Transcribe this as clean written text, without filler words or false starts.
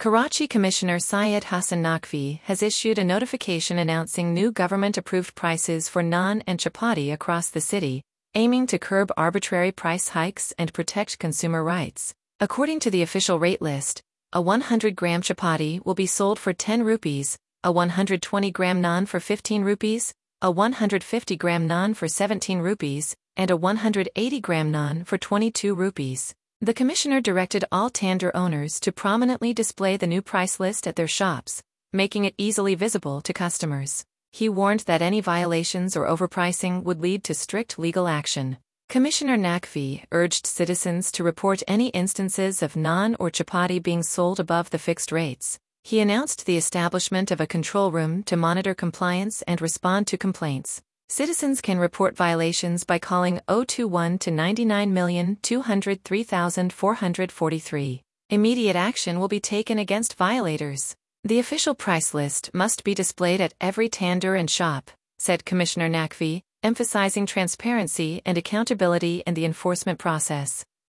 Karachi Commissioner Syed Hassan Naqvi has issued a notification announcing new government-approved prices for naan and chapati across the city, aiming to curb arbitrary price hikes and protect consumer rights. According to the official rate list, a 100-gram chapati will be sold for 10 rupees, a 120-gram naan for 15 rupees, a 150-gram naan for 17 rupees, and a 180-gram naan for 22 rupees. The commissioner directed all tandoor owners to prominently display the new price list at their shops, making it easily visible to customers. He warned that any violations or overpricing would lead to strict legal action. Commissioner Naqvi urged citizens to report any instances of naan or chapati being sold above the fixed rates. He announced the establishment of a control room to monitor compliance and respond to complaints. Citizens can report violations by calling 021 to 99,203,443. Immediate action will be taken against violators. The official price list must be displayed at every tandoor and shop, said Commissioner Naqvi, emphasizing transparency and accountability in the enforcement process.